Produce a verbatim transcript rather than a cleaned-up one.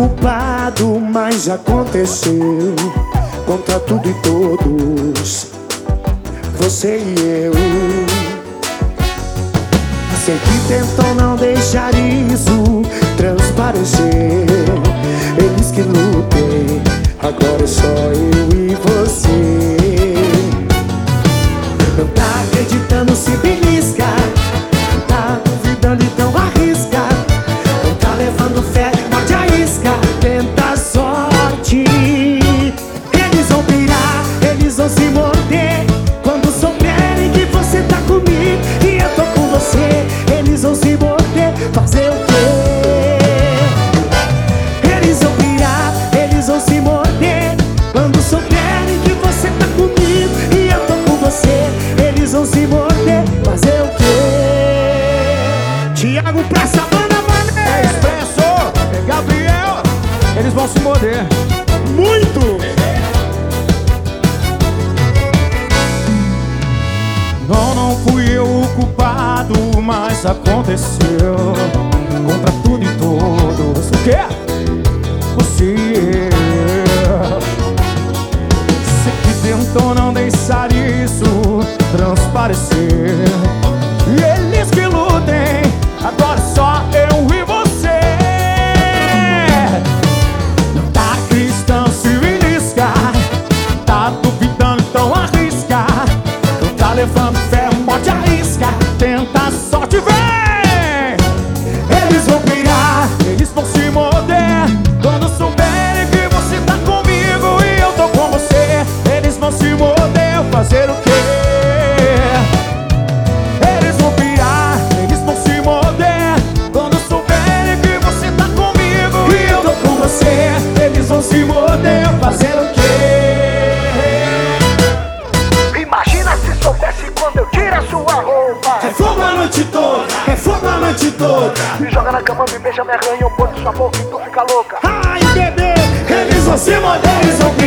culpado, mas já aconteceu. Contra tudo e todos, você e eu. Sei que tentam não deixar isso transparecer. Eles que lutem, agora é só eu e você. Não tá acreditando, se belisca. Tá duvidando, então arrisca. Não tá levando fé, morde a isca. Tenta a sorte. Eles vão pirar, eles vão se morder quando souberem que você tá comigo e eu tô com você. Eles vão se morder, fazer o quê? Eles vão pirar, eles vão se morder quando souberem que você tá comigo e eu tô com você. Eles vão se morder, fazer o quê? Thiago pra Savana, Mané. É Expresso, é Gabriel. Eles vão se morder. Muito! Não, não fui eu o culpado, mas aconteceu. Contra tudo e todos. O quê? Você e eu. Sei que tentou não deixar isso transparecer. E eles que lutem, agora só eu e você. Não tá cristão, se belisca. Tá duvidando, então arrisca. Não tá levando fé, morde a isca. Tenta a sorte, vem! Eles vão pirar, eles vão se morder quando souberem que você tá comigo e eu tô com você. Eles vão se morder, fazer o quê? Eles vão pirar, eles vão se morder quando souberem que você tá comigo e eu tô com você. Eles vão se morder, fazer o quê? Imagina se soubesse quando eu tiro a sua roupa. É fogo a noite toda, é fogo a noite toda. Me joga na cama, me beija, me arranha, eu boto sua boca e tu fica louca. Ai, bebê, eles vão se morder, eles vão